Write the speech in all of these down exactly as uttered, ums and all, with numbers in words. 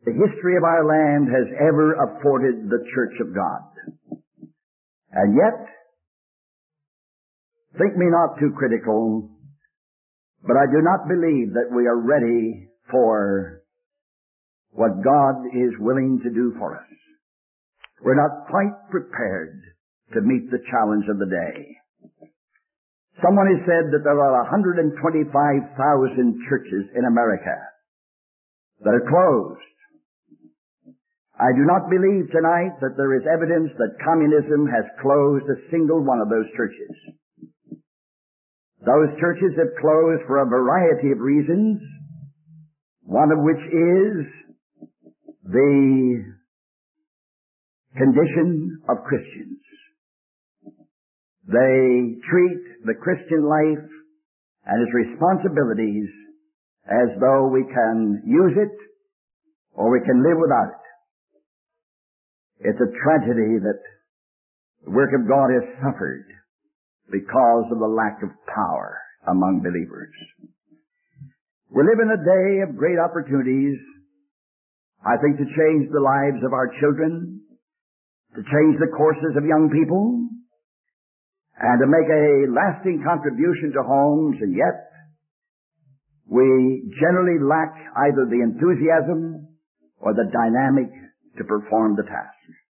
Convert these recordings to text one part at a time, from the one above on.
the history of our land has ever afforded the Church of God. And yet, think me not too critical, but I do not believe that we are ready for what God is willing to do for us. We're not quite prepared to meet the challenge of the day. Someone has said that there are one hundred twenty-five thousand churches in America that are closed. I do not believe tonight that there is evidence that communism has closed a single one of those churches. Those churches have closed for a variety of reasons, one of which is the condition of Christians. They treat the Christian life and its responsibilities as though we can use it or we can live without it. It's a tragedy that the work of God has suffered because of the lack of power among believers. We live in a day of great opportunities, I think, to change the lives of our children, to change the courses of young people, and to make a lasting contribution to homes, and yet we generally lack either the enthusiasm or the dynamic to perform the task.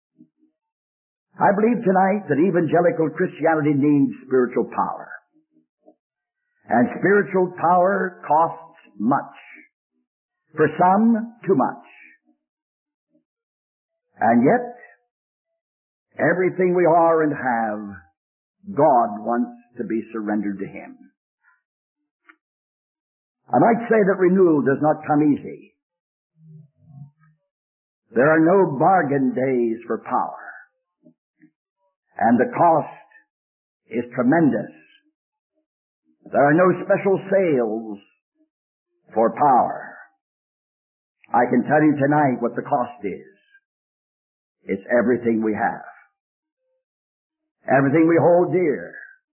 I believe tonight that evangelical Christianity needs spiritual power. And spiritual power costs much. For some, too much. And yet, everything we are and have, God wants to be surrendered to Him. I might say that renewal does not come easy. There are no bargain days for power. And the cost is tremendous. There are no special sales for power. I can tell you tonight what the cost is. It's everything we have. Everything we hold dear.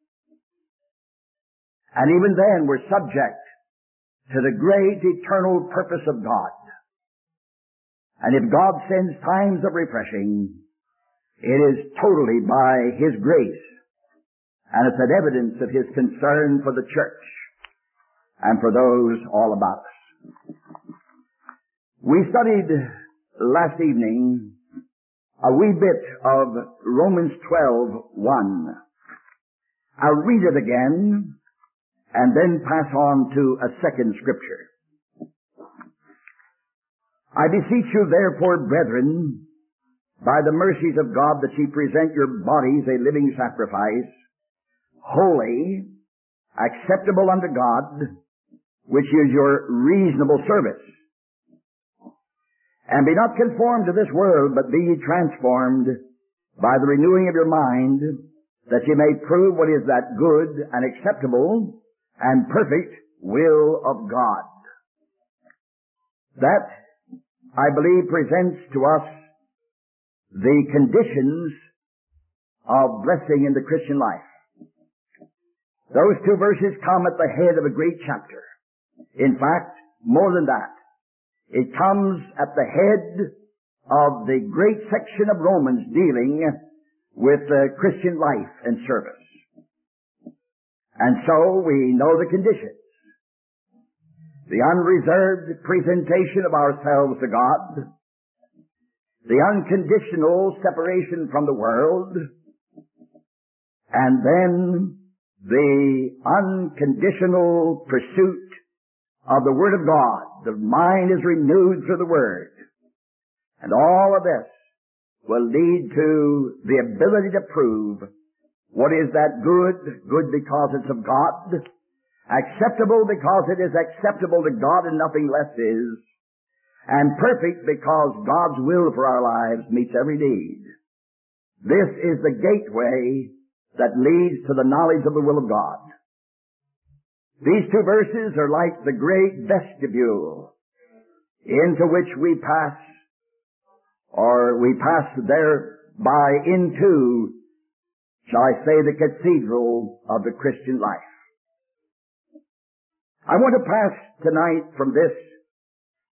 And even then we're subject to the great eternal purpose of God. And if God sends times of refreshing, it is totally by His grace. And it's an evidence of His concern for the church and for those all about us. We studied last evening a wee bit of Romans twelve one. I'll read it again and then pass on to a second scripture. I beseech you therefore, brethren, by the mercies of God, that ye present your bodies a living sacrifice, holy, acceptable unto God, which is your reasonable service. And be not conformed to this world, but be ye transformed by the renewing of your mind, that ye may prove what is that good and acceptable and perfect will of God. That, I believe, presents to us the conditions of blessing in the Christian life. Those two verses come at the head of a great chapter. In fact, more than that, it comes at the head of the great section of Romans dealing with uh, Christian life and service. And so we know the conditions. The unreserved presentation of ourselves to God, the unconditional separation from the world, and then the unconditional pursuit of the Word of God. The mind is renewed through the Word. And all of this will lead to the ability to prove what is that good, good because it's of God, acceptable because it is acceptable to God and nothing less is, and perfect because God's will for our lives meets every need. This is the gateway that leads to the knowledge of the will of God. These two verses are like the great vestibule into which we pass, or we pass thereby into, shall I say, the cathedral of the Christian life. I want to pass tonight from this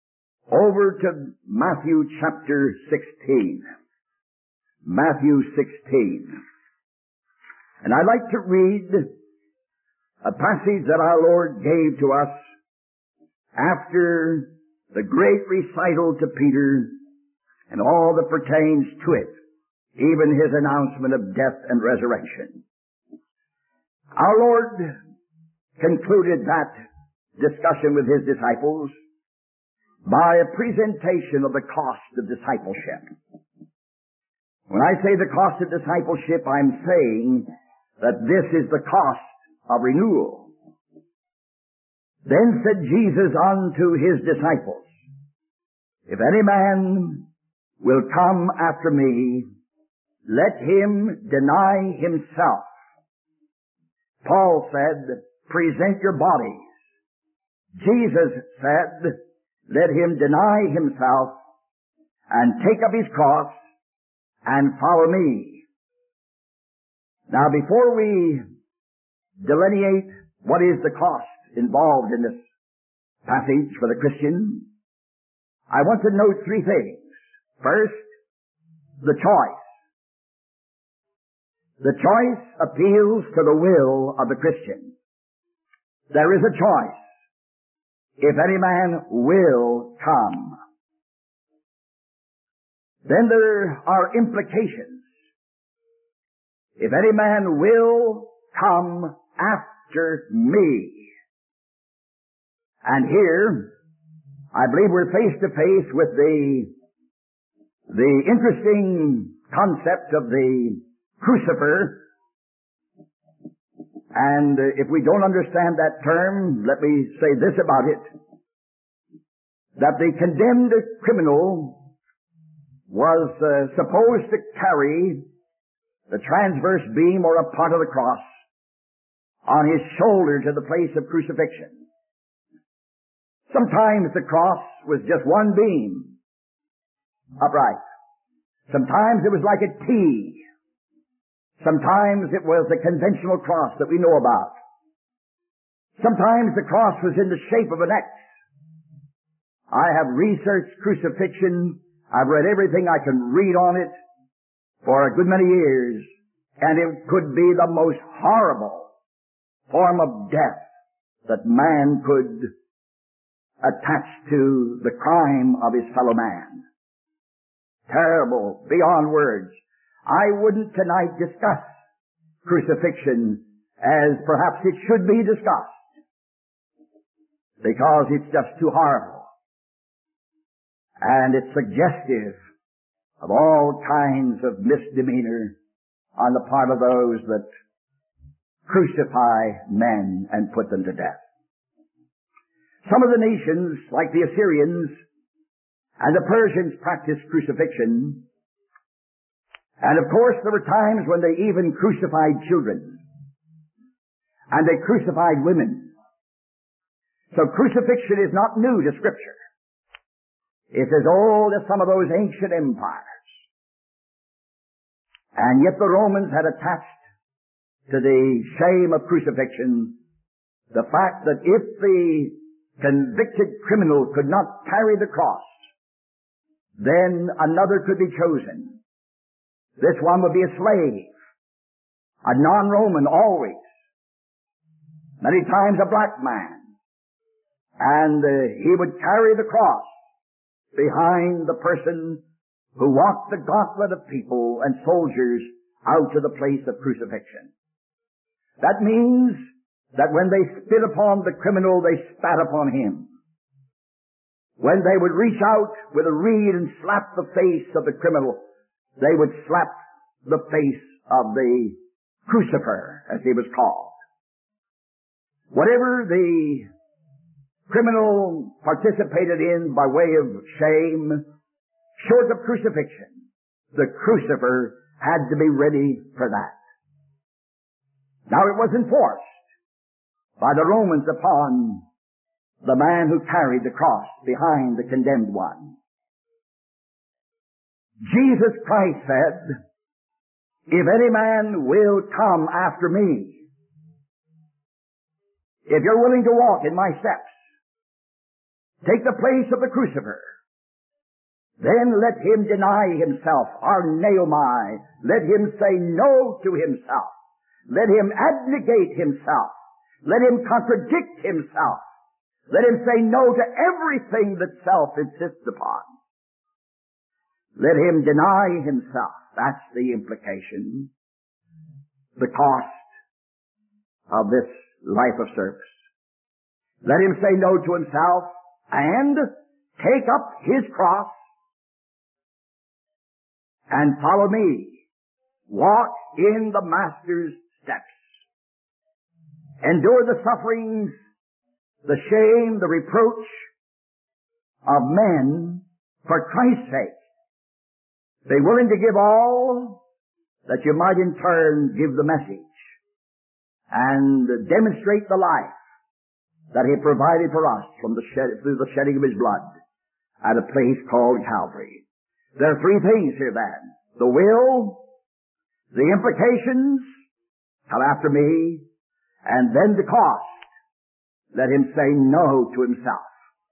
over to Matthew chapter sixteen. Matthew sixteen. And I'd like to read a passage that our Lord gave to us after the great recital to Peter and all that pertains to it, even his announcement of death and resurrection. Our Lord concluded that discussion with his disciples by a presentation of the cost of discipleship. When I say the cost of discipleship, I'm saying that this is the cost of renewal. Then said Jesus unto his disciples, If any man will come after me, let him deny himself. Paul said, present your bodies. Jesus said, let him deny himself and take up his cross and follow me. Now, before we delineate what is the cost involved in this passage for the Christian, I want to note three things. First, the choice. The choice appeals to the will of the Christian. There is a choice. If any man will come. Then there are implications. If any man will come after me. And here, I believe we're face to face with the, the interesting concept of the crucifer. And if we don't understand that term, let me say this about it. That the condemned criminal was uh, supposed to carry the transverse beam or a part of the cross on his shoulder to the place of crucifixion. Sometimes the cross was just one beam, upright. Sometimes it was like a T. Sometimes it was the conventional cross that we know about. Sometimes the cross was in the shape of an X. I have researched crucifixion. I've read everything I can read on it for a good many years, and it could be the most horrible form of death that man could attach to the crime of his fellow man. Terrible, beyond words. I wouldn't tonight discuss crucifixion as perhaps it should be discussed, because it's just too horrible. And it's suggestive of all kinds of misdemeanor on the part of those that crucify men and put them to death. Some of the nations, like the Assyrians and the Persians, practiced crucifixion. And of course, there were times when they even crucified children. And they crucified women. So crucifixion is not new to Scripture. It's as old as some of those ancient empires. And yet the Romans had attached to the shame of crucifixion the fact that if the convicted criminal could not carry the cross, then another could be chosen. This one would be a slave, a non-Roman always, many times a black man, and uh, he would carry the cross behind the person who walked the gauntlet of people and soldiers out to the place of crucifixion. That means that when they spit upon the criminal, they spat upon him. When they would reach out with a reed and slap the face of the criminal, they would slap the face of the crucifer, as he was called. Whatever the criminal participated in by way of shame, short of crucifixion, the crucifer had to be ready for that. Now it was enforced by the Romans upon the man who carried the cross behind the condemned one. Jesus Christ said, if any man will come after me, if you're willing to walk in my steps, take the place of the crucifer, then let him deny himself, arneomai. Let him say no to himself. Let him abnegate himself. Let him contradict himself. Let him say no to everything that self insists upon. Let him deny himself. That's the implication. The cost of this life of service. Let him say no to himself and take up his cross and follow me. Walk in the Master's steps. Endure the sufferings, the shame, the reproach of men for Christ's sake. Be willing to give all that you might in turn give the message and demonstrate the life that he provided for us from the shed, through the shedding of his blood at a place called Calvary. There are three things here then. The will, the implications, come after me, and then the cost. Let him say no to himself.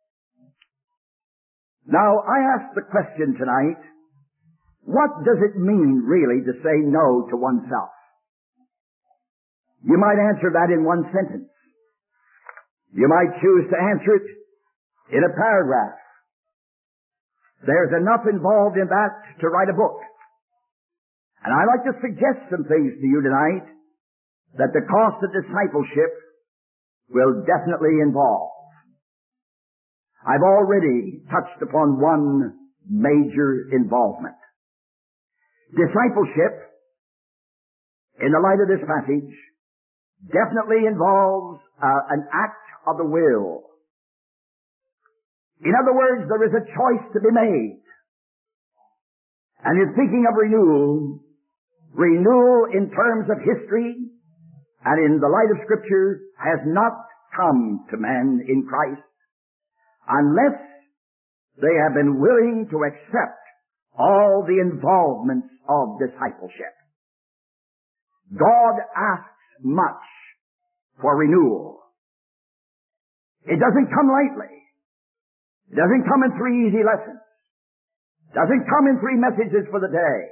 Now, I ask the question tonight, what does it mean really to say no to oneself? You might answer that in one sentence. You might choose to answer it in a paragraph. There's enough involved in that to write a book. And I'd like to suggest some things to you tonight that the cost of discipleship will definitely involve. I've already touched upon one major involvement. Discipleship, in the light of this passage, definitely involves uh, an act of the will. In other words, there is a choice to be made. And in thinking of renewal, renewal in terms of history and in the light of Scripture has not come to men in Christ unless they have been willing to accept all the involvements of discipleship. God asks much for renewal. It doesn't come lightly. It doesn't come in three easy lessons. It doesn't come in three messages for the day.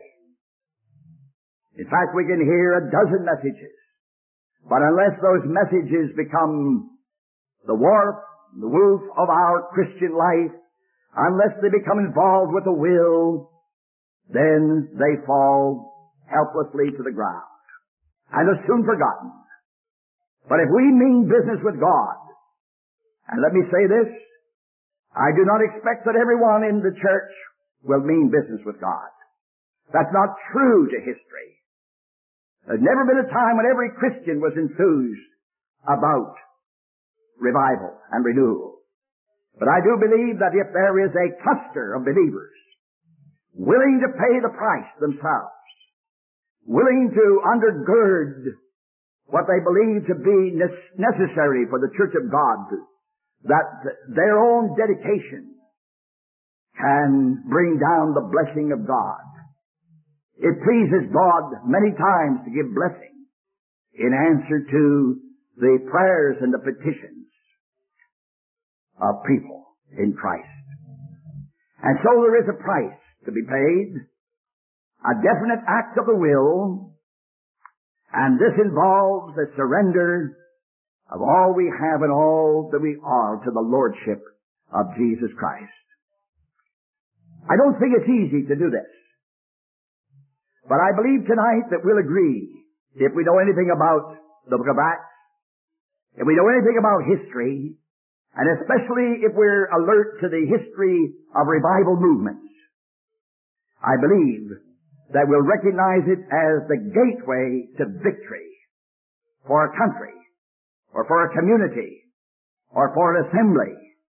In fact, we can hear a dozen messages. But unless those messages become the warp, the woof of our Christian life, unless they become involved with the will, then they fall helplessly to the ground and are soon forgotten. But if we mean business with God, and let me say this, I do not expect that everyone in the church will mean business with God. That's not true to history. There's never been a time when every Christian was enthused about revival and renewal. But I do believe that if there is a cluster of believers willing to pay the price themselves, willing to undergird what they believe to be necessary for the Church of God, that their own dedication can bring down the blessing of God. It pleases God many times to give blessing in answer to the prayers and the petitions of people in Christ. And so there is a price to be paid, a definite act of the will, and this involves a surrender of all we have and all that we are to the Lordship of Jesus Christ. I don't think it's easy to do this. But I believe tonight that we'll agree, if we know anything about the book of Acts, if we know anything about history, and especially if we're alert to the history of revival movements, I believe that we'll recognize it as the gateway to victory for a country, or for a community, or for an assembly.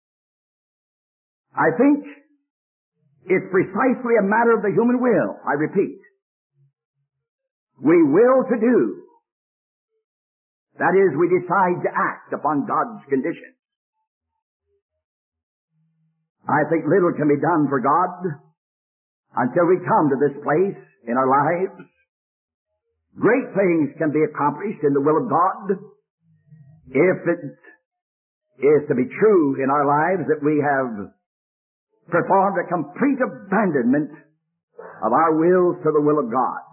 I think it's precisely a matter of the human will, I repeat. We will to do. That is, we decide to act upon God's conditions. I think little can be done for God until we come to this place in our lives. Great things can be accomplished in the will of God if it is to be true in our lives that we have performed a complete abandonment of our wills to the will of God.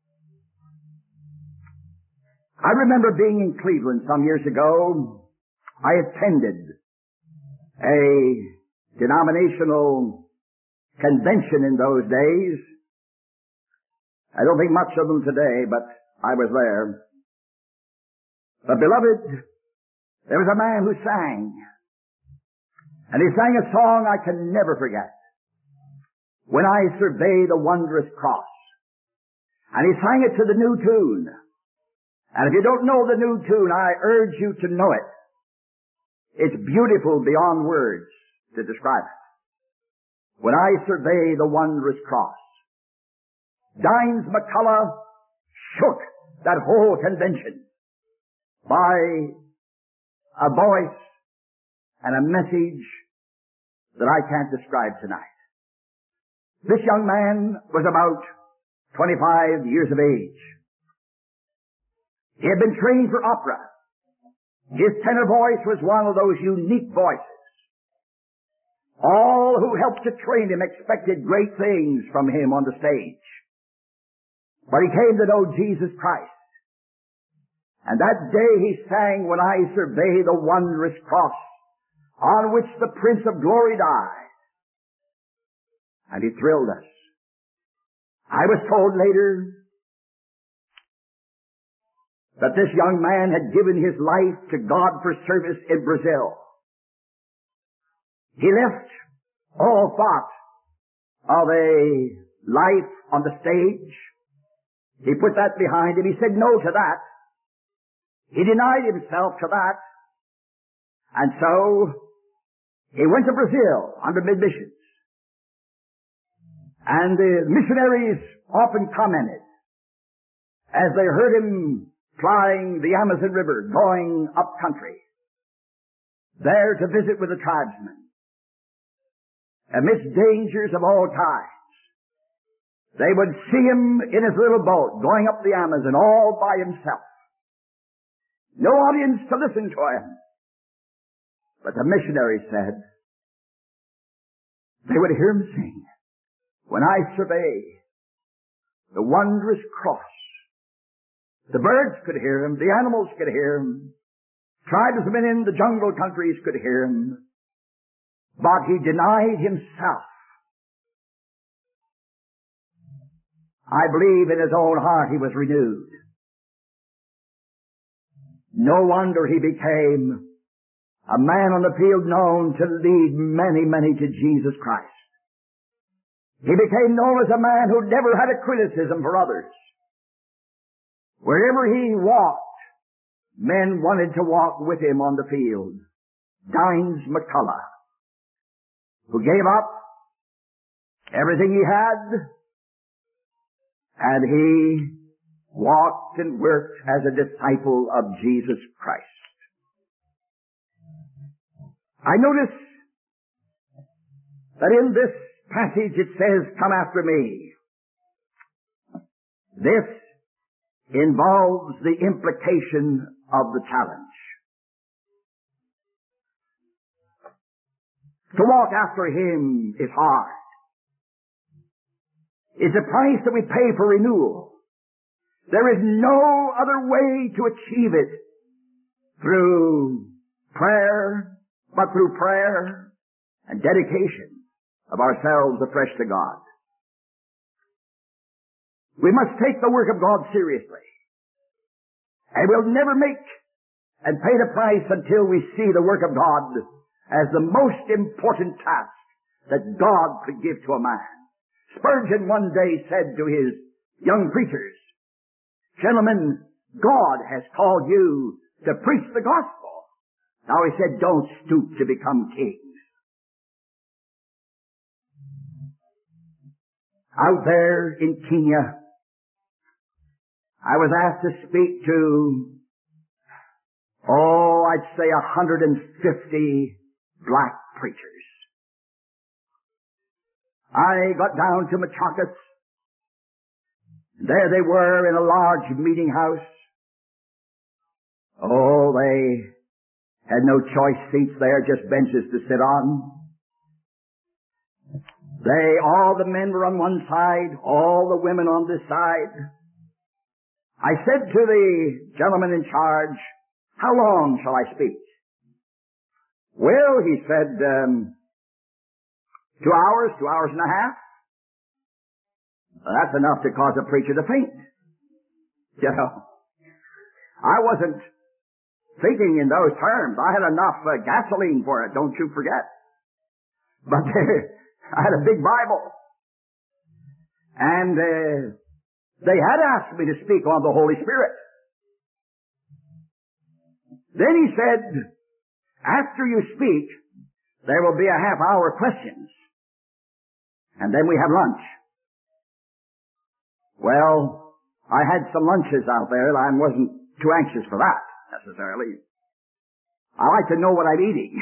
I remember being in Cleveland some years ago. I attended a denominational convention in those days. I don't think much of them today, but I was there. But beloved, there was a man who sang, and he sang a song I can never forget. When I survey the wondrous cross. And he sang it to the new tune. And if you don't know the new tune, I urge you to know it. It's beautiful beyond words to describe it. When I survey the wondrous cross. Dines McCullough shook that whole convention by a voice and a message that I can't describe tonight. This young man was about twenty-five years of age. He had been trained for opera. His tenor voice was one of those unique voices. All who helped to train him expected great things from him on the stage. But he came to know Jesus Christ. And that day he sang, "When I survey the wondrous cross on which the Prince of Glory died." And he thrilled us. I was told later that this young man had given his life to God for service in Brazil. He left all thought of a life on the stage. He put that behind him. He said no to that. He denied himself to that. And so he went to Brazil under mid-missions. And the missionaries often commented as they heard him flying the Amazon River, going up country, there to visit with the tribesmen. Amidst dangers of all kinds, they would see him in his little boat going up the Amazon all by himself. No audience to listen to him. But the missionaries said they would hear him sing, "When I survey the wondrous cross." The birds could hear him. The animals could hear him. Tribesmen in the jungle countries could hear him. But he denied himself. I believe in his own heart he was renewed. No wonder he became a man on the field known to lead many, many to Jesus Christ. He became known as a man who never had a criticism for others. Wherever he walked, men wanted to walk with him on the field. Dines McCullough, who gave up everything he had, and he walked and worked as a disciple of Jesus Christ. I notice that in this passage it says, "Come after me." This involves the implication of the challenge. To walk after him is hard. It's a price that we pay for renewal. There is no other way to achieve it through prayer, but through prayer and dedication of ourselves afresh to God. We must take the work of God seriously. And we'll never make and pay the price until we see the work of God as the most important task that God could give to a man. Spurgeon one day said to his young preachers, "Gentlemen, God has called you to preach the gospel." Now he said, "Don't stoop to become kings." Out there in Kenya, I was asked to speak to, oh, I'd say one hundred fifty black preachers. I got down to Machakos. There they were in a large meeting house. Oh, they had no choice seats there, just benches to sit on. They, all the men were on one side, all the women on this side. I said to the gentleman in charge, how long shall I speak? Well, he said, um, two hours, two hours and a half. Well, that's enough to cause a preacher to faint. You know, I wasn't thinking in those terms. I had enough uh, gasoline for it, don't you forget. But uh, I had a big Bible. And uh, they had asked me to speak on the Holy Spirit. Then he said, after you speak, there will be a half hour questions. And then we have lunch. Well, I had some lunches out there, and I wasn't too anxious for that, necessarily. I like to know what I'm eating.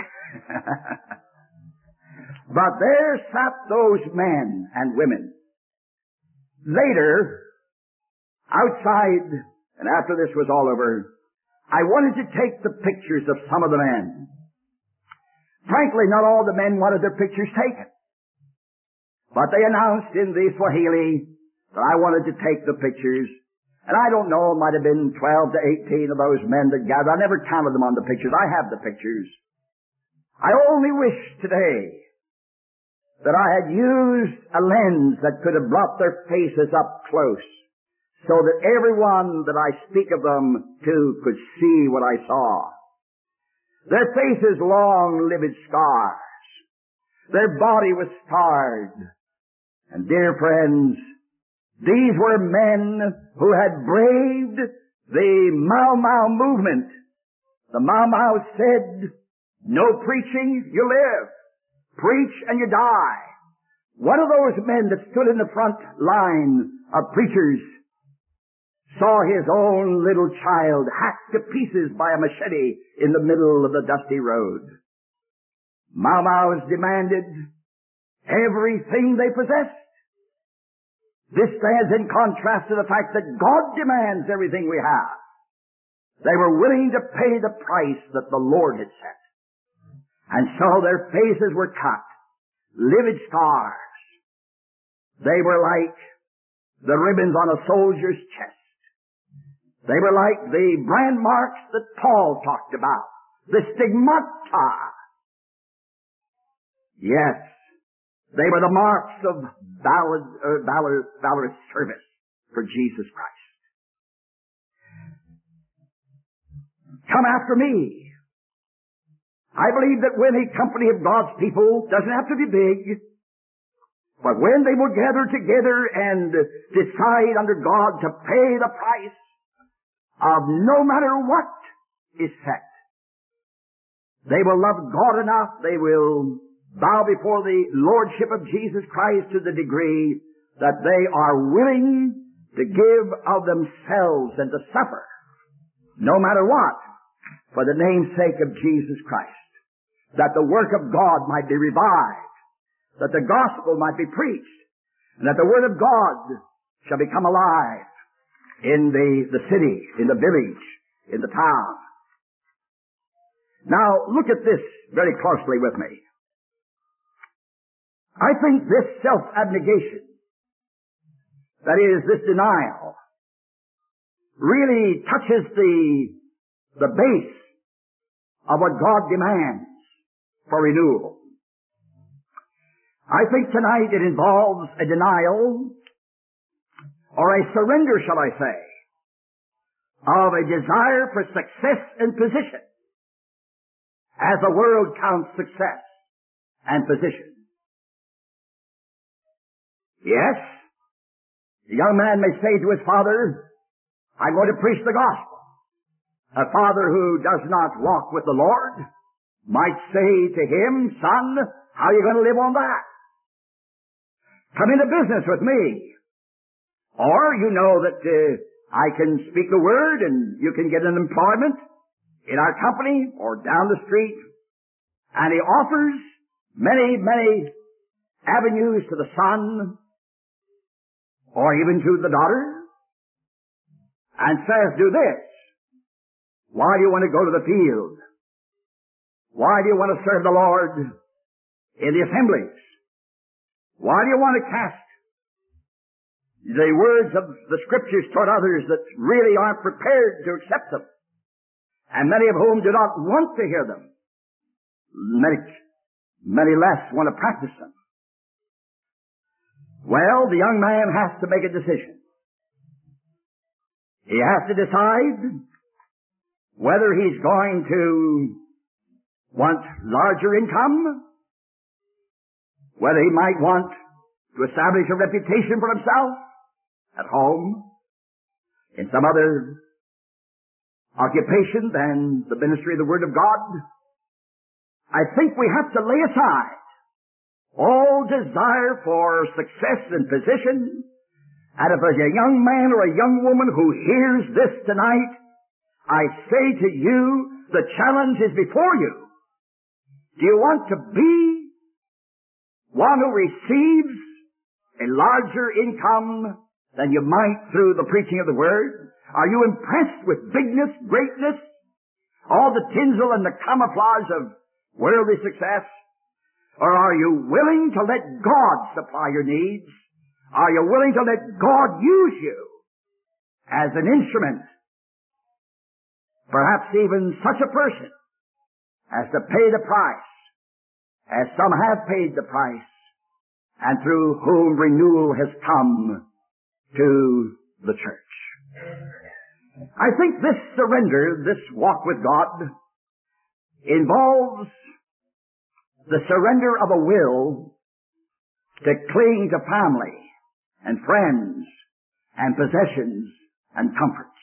But there sat those men and women. Later, outside, and after this was all over, I wanted to take the pictures of some of the men. Frankly, not all the men wanted their pictures taken. But they announced in the Swahili that I wanted to take the pictures. And I don't know, it might have been twelve to eighteen of those men that gathered. I never counted them on the pictures. I have the pictures. I only wish today that I had used a lens that could have brought their faces up close, so that everyone that I speak of them to could see what I saw. Their faces long, livid scars. Their body was scarred. And dear friends, these were men who had braved the Mau Mau movement. The Mau Mau said, no preaching, you live. Preach and you die. One of those men that stood in the front line of preachers saw his own little child hacked to pieces by a machete in the middle of the dusty road. Mau Mau's demanded everything they possessed. This stands in contrast to the fact that God demands everything we have. They were willing to pay the price that the Lord had set. And so their faces were cut, livid scars. They were like the ribbons on a soldier's chest. They were like the brand marks that Paul talked about, the stigmata. Yes, they were the marks of valid, uh, valor, valorous service for Jesus Christ. Come after me. I believe that when a company of God's people doesn't have to be big, but when they will gather together and decide under God to pay the price of no matter what is set, they will love God enough, they will bow before the Lordship of Jesus Christ to the degree that they are willing to give of themselves and to suffer, no matter what, for the name's sake of Jesus Christ, that the work of God might be revived, that the gospel might be preached, and that the word of God shall become alive in the, the city, in the village, in the town. Now, look at this very closely with me. I think this self-abnegation, that is, this denial, really touches the, the base of what God demands for renewal. I think tonight it involves a denial, or a surrender, shall I say, of a desire for success and position, as the world counts success and position. Yes, the young man may say to his father, I'm going to preach the gospel. A father who does not walk with the Lord might say to him, son, how are you going to live on that? Come into business with me. Or you know that uh, I can speak the word and you can get an employment in our company or down the street. And he offers many, many avenues to the son or even to the daughter, and says, do this. Why do you want to go to the field? Why do you want to serve the Lord in the assemblies? Why do you want to cast the words of the Scriptures toward others that really aren't prepared to accept them, and many of whom do not want to hear them? Many, many less want to practice them. Well, the young man has to make a decision. He has to decide whether he's going to want larger income, whether he might want to establish a reputation for himself at home, in some other occupation than the ministry of the Word of God. I think we have to lay aside all desire for success and position. And if there's a young man or a young woman who hears this tonight, I say to you, the challenge is before you. Do you want to be one who receives a larger income than you might through the preaching of the Word? Are you impressed with bigness, greatness, all the tinsel and the camouflage of worldly success? Or are you willing to let God supply your needs? Are you willing to let God use you as an instrument? Perhaps even such a person as to pay the price, as some have paid the price, and through whom renewal has come to the church. I think this surrender, this walk with God, involves the surrender of a will to cling to family and friends and possessions and comforts.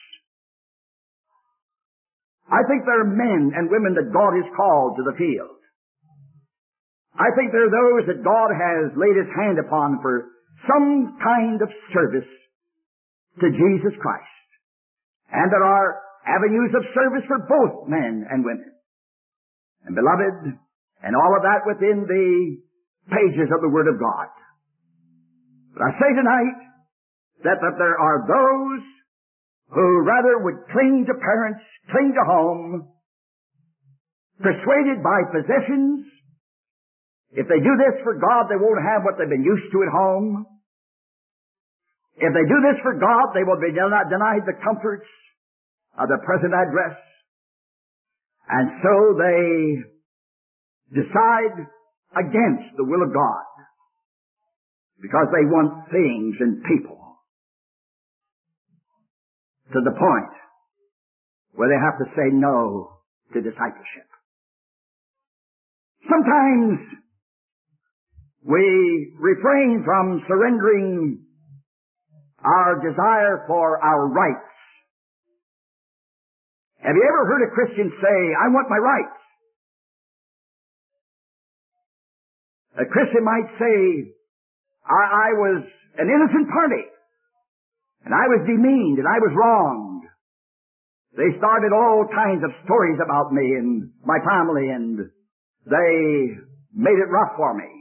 I think there are men and women that God has called to the field. I think there are those that God has laid His hand upon for some kind of service to Jesus Christ. And there are avenues of service for both men and women. And beloved, and all of that within the pages of the Word of God. But I say tonight that, that there are those who rather would cling to parents, cling to home, persuaded by possessions. If they do this for God, they won't have what they've been used to at home. If they do this for God, they will be denied the comforts of their present address. And so they decide against the will of God because they want things and people to the point where they have to say no to discipleship. Sometimes we refrain from surrendering our desire for our rights. Have you ever heard a Christian say, I want my rights? A Christian might say, I, I was an innocent party, and I was demeaned, and I was wronged. They started all kinds of stories about me and my family, and they made it rough for me.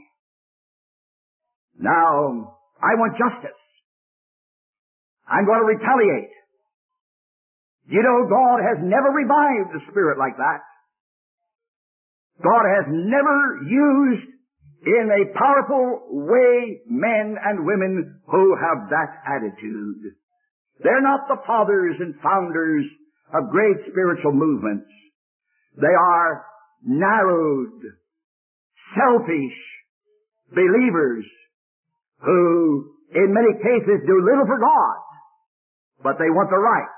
Now, I want justice. I'm going to retaliate. You know, God has never revived a spirit like that. God has never used in a powerful way men and women who have that attitude. They're not the fathers and founders of great spiritual movements. They are narrowed, selfish believers who, in many cases, do little for God, but they want the rights.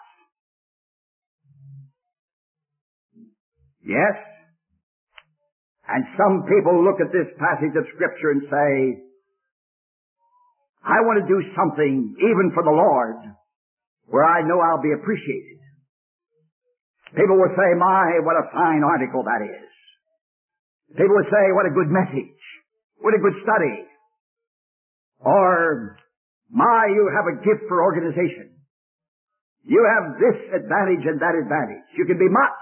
Yes, and some people look at this passage of Scripture and say, I want to do something even for the Lord where I know I'll be appreciated. People will say, my, what a fine article that is. People will say, what a good message. What a good study. Or, my, you have a gift for organization. You have this advantage and that advantage. You can be much.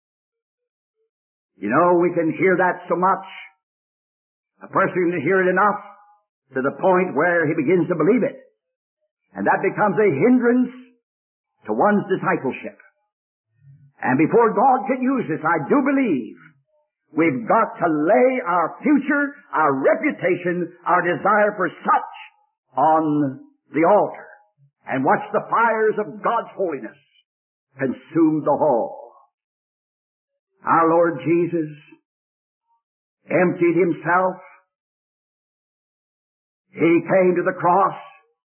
You know, we can hear that so much. A person can hear it enough to the point where he begins to believe it. And that becomes a hindrance to one's discipleship. And before God can use this, I do believe We've got to lay our future, our reputation, our desire for such on the altar and watch the fires of God's holiness consume the whole. Our Lord Jesus emptied himself. He came to the cross.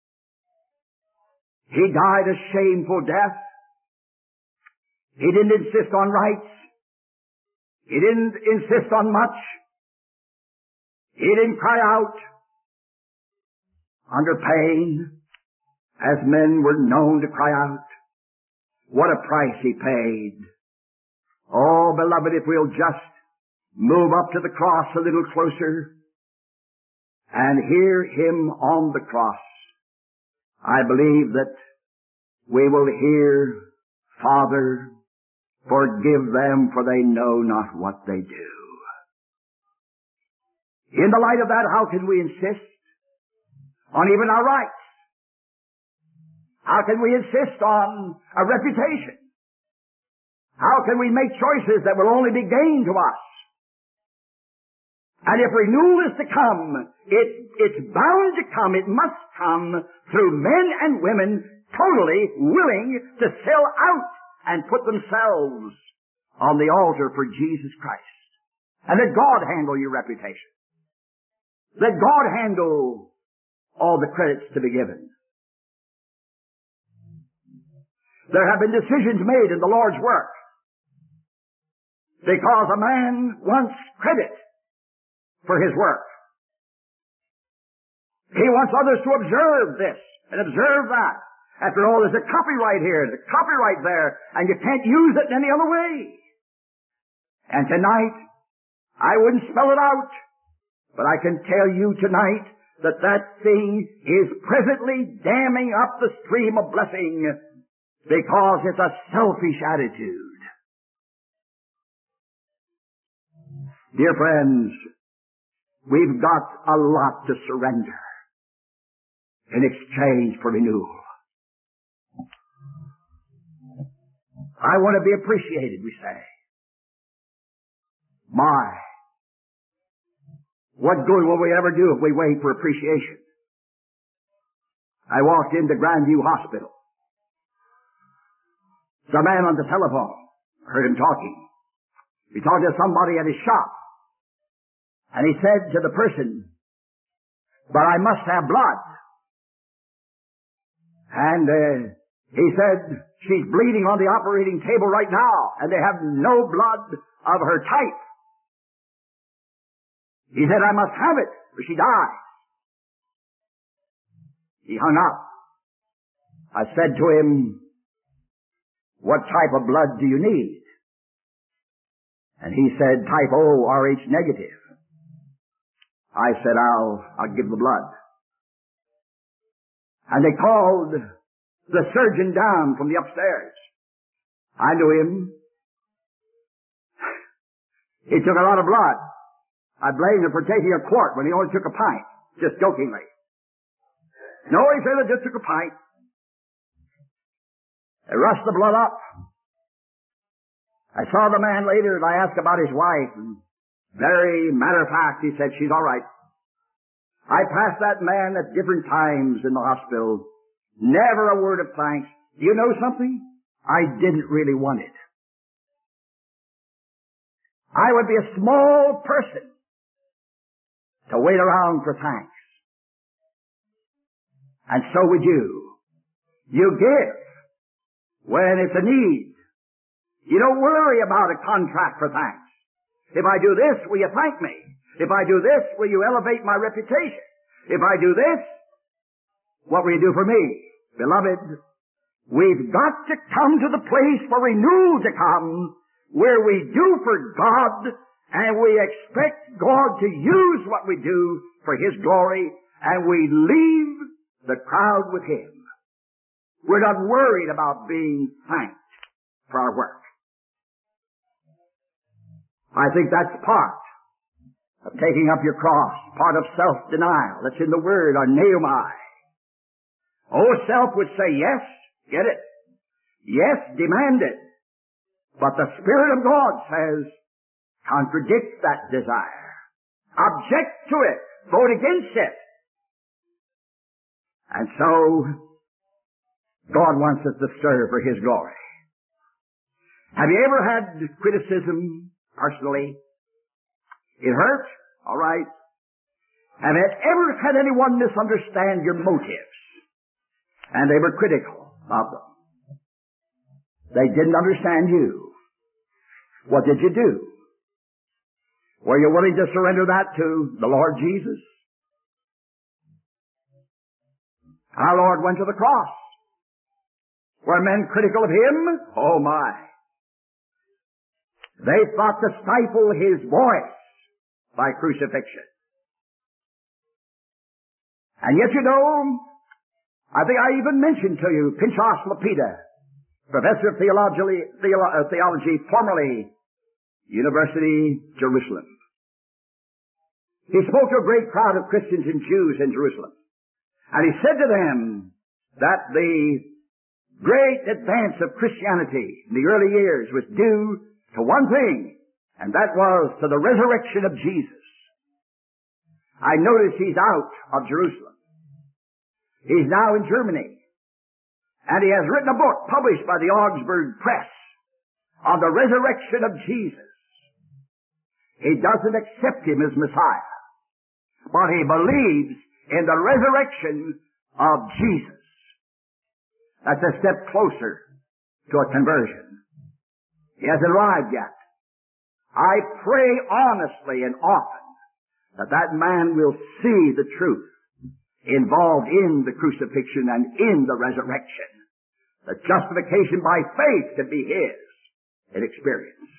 He died a shameful death. He didn't insist on rights. He didn't insist on much. He didn't cry out under pain as men were known to cry out. What a price he paid. Oh, beloved, if we'll just move up to the cross a little closer and hear him on the cross, I believe that we will hear, Father, forgive them, for they know not what they do. In the light of that, how can we insist on even our rights? How can we insist on a reputation? How can we make choices that will only be gain to us? And if renewal is to come, it, it's bound to come, it must come through men and women totally willing to sell out and put themselves on the altar for Jesus Christ. And let God handle your reputation. Let God handle all the credits to be given. There have been decisions made in the Lord's work because a man wants credit for his work. He wants others to observe this and observe that. After all, there's a copyright here, there's a copyright there, and you can't use it in any other way. And tonight, I wouldn't spell it out, but I can tell you tonight that that thing is presently damming up the stream of blessing because it's a selfish attitude. Dear friends, we've got a lot to surrender in exchange for renewal. I want to be appreciated, we say. My, what good will we ever do if we wait for appreciation? I walked into Grandview Hospital. The man on the telephone, I heard him talking. He talked to somebody at his shop. And he said to the person, but I must have blood. And uh, he said, she's bleeding on the operating table right now, and they have no blood of her type. He said, I must have it, or she dies. He hung up. I said to him, what type of blood do you need? And he said, type O, R H negative. I said, I'll, I'll give the blood. And they called the surgeon down from the upstairs. I knew him. He took a lot of blood. I blamed him for taking a quart when he only took a pint, just jokingly. No, he said, I just took a pint. They rushed the blood up. I saw the man later and I asked about his wife, and very matter of fact, he said, she's all right. I passed that man at different times in the hospital. Never a word of thanks. Do you know something? I didn't really want it. I would be a small person to wait around for thanks. And so would you. You give when it's a need. You don't worry about a contract for thanks. If I do this, will you thank me? If I do this, will you elevate my reputation? If I do this, what will you do for me? Beloved, we've got to come to the place for renewal to come, where we do for God, and we expect God to use what we do for His glory, and we leave the crowd with Him. We're not worried about being thanked for our work. I think that's part of taking up your cross, part of self-denial. That's in the word, or neomai. Oh, self would say, yes, get it. Yes, demand it. But the Spirit of God says, contradict that desire, object to it, vote against it. And so, God wants us to serve for His glory. Have you ever had criticism personally? It hurt? All right. Have you ever had anyone misunderstand your motives? And they were critical of them. They didn't understand you. What did you do? Were you willing to surrender that to the Lord Jesus? Our Lord went to the cross. Were men critical of Him? Oh my. They thought to stifle His voice by crucifixion. And yet, you know, I think I even mentioned to you Pinchas Lapida, professor of theology, theolo- theology formerly University, Jerusalem. He spoke to a great crowd of Christians and Jews in Jerusalem. And he said to them that the great advance of Christianity in the early years was due to one thing, and that was to the resurrection of Jesus. I notice he's out of Jerusalem. He's now in Germany. And he has written a book published by the Augsburg Press on the resurrection of Jesus. He doesn't accept Him as Messiah, but he believes in the resurrection of Jesus. That's a step closer to a conversion. He hasn't arrived yet. I pray honestly and often that that man will see the truth involved in the crucifixion and in the resurrection. The justification by faith can be his in experience.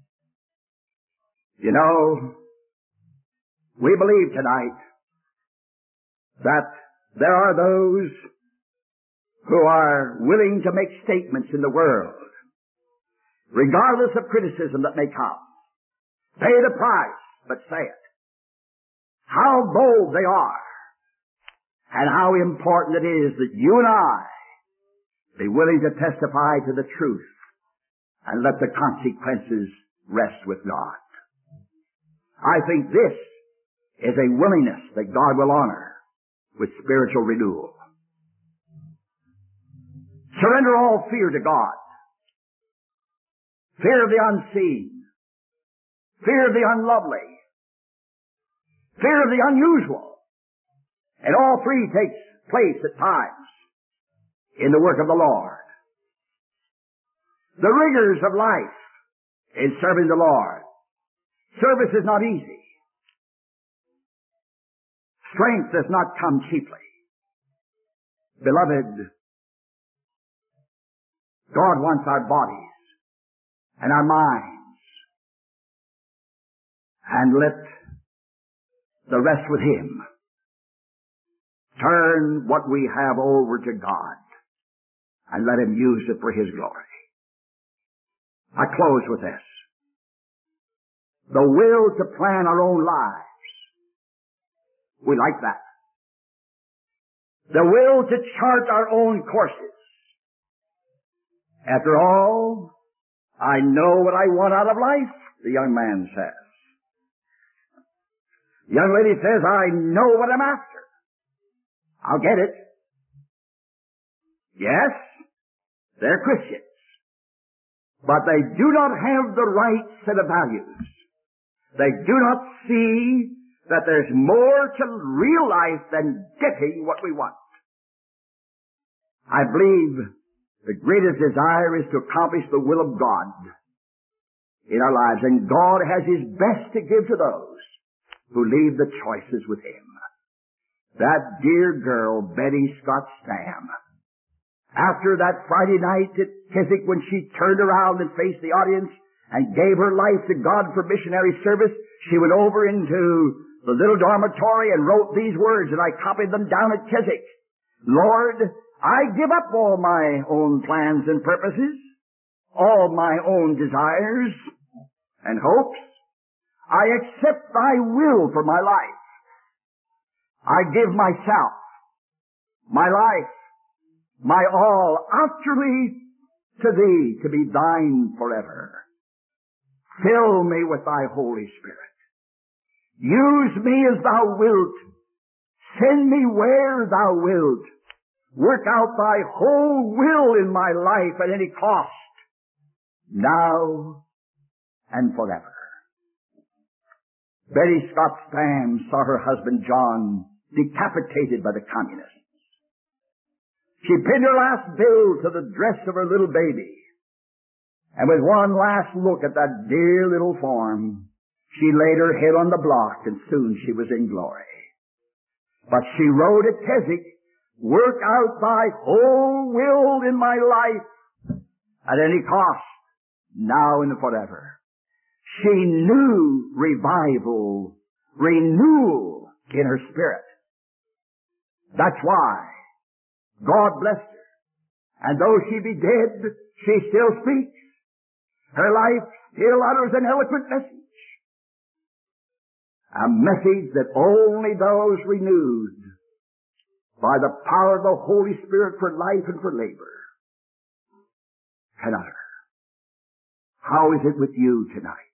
You know, we believe tonight that there are those who are willing to make statements in the world, regardless of criticism that may come. Pay the price, but say it. How bold they are, and how important it is that you and I be willing to testify to the truth and let the consequences rest with God. I think this is a willingness that God will honor with spiritual renewal. Surrender all fear to God. Fear of the unseen. Fear of the unlovely. Fear of the unusual. And all three takes place at times in the work of the Lord. The rigors of life in serving the Lord. Service is not easy. Strength does not come cheaply. Beloved, God wants our bodies and our minds, and let the rest with Him. Turn what we have over to God and let Him use it for His glory. I close with this. The will to plan our own lives. We like that. The will to chart our own courses. After all, I know what I want out of life, the young man says. The young lady says, I know what I'm after. I'll get it. Yes, they're Christians. But they do not have the right set of values. They do not see that there's more to real life than getting what we want. I believe the greatest desire is to accomplish the will of God in our lives. And God has His best to give to those who leave the choices with Him. That dear girl, Betty Scott Stam, after that Friday night at Keswick when she turned around and faced the audience and gave her life to God for missionary service, she went over into the little dormitory and wrote these words, and I copied them down at Keswick. Lord, I give up all my own plans and purposes, all my own desires and hopes. I accept Thy will for my life. I give myself, my life, my all utterly to Thee, to be Thine forever. Fill me with thy Holy Spirit. Use me as thou wilt. Send me where thou wilt. Work out thy whole will in my life at any cost, now and forever. Betty Scott Stam saw her husband John decapitated by the communists. She pinned her last bill to the dress of her little baby, and with one last look at that dear little form, she laid her head on the block, and soon she was in glory. But she wrote at Keswick, work out thy whole will in my life at any cost, now and forever. She knew revival, renewal in her spirit. That's why God blessed her. And though she be dead, she still speaks. Her life still utters an eloquent message. A message that only those renewed by the power of the Holy Spirit for life and for labor can utter. How is it with you tonight?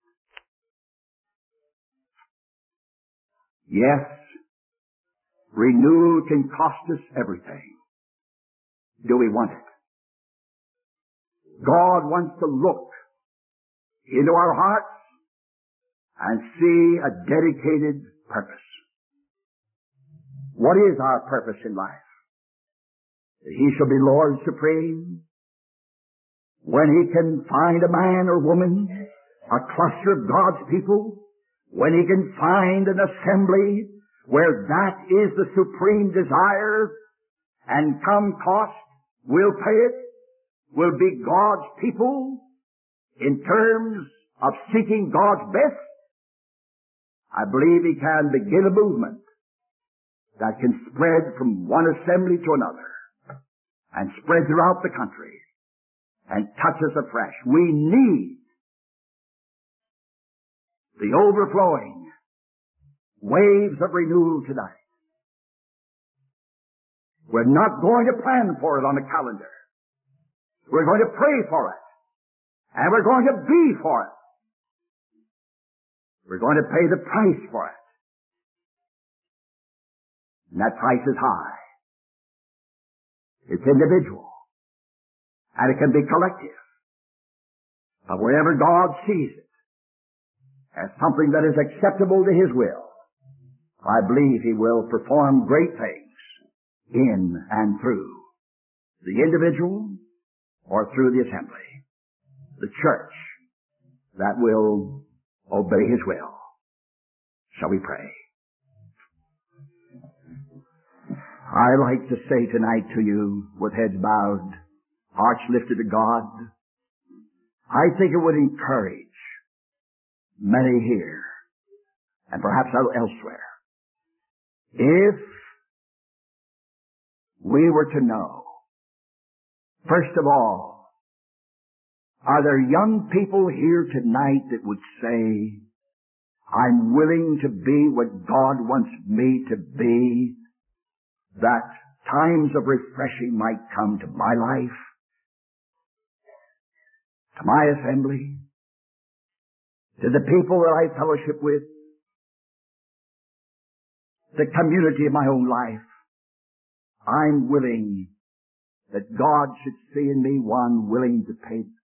Yes, renewal can cost us everything. Do we want it? God wants to look into our hearts and see a dedicated purpose. What is our purpose in life? That He shall be Lord supreme. When He can find a man or woman, a cluster of God's people, when He can find an assembly where that is the supreme desire, and come cost, we'll pay it, will be God's people in terms of seeking God's best, I believe He can begin a movement that can spread from one assembly to another and spread throughout the country and touch us afresh. We need the overflowing waves of renewal tonight. We're not going to plan for it on a calendar. We're going to pray for it. And we're going to be for it. We're going to pay the price for it. And that price is high. It's individual. And it can be collective. But wherever God sees it as something that is acceptable to His will, I believe He will perform great things in and through the individual or through the assembly, the church that will obey His will. Shall we pray? I like to say tonight to you, with heads bowed, hearts lifted to God, I think it would encourage many here, and perhaps elsewhere, if we were to know, first of all, are there young people here tonight that would say, I'm willing to be what God wants me to be, that times of refreshing might come to my life, to my assembly, to the people that I fellowship with, the community of my own life? I'm willing that God should see in me one willing to pay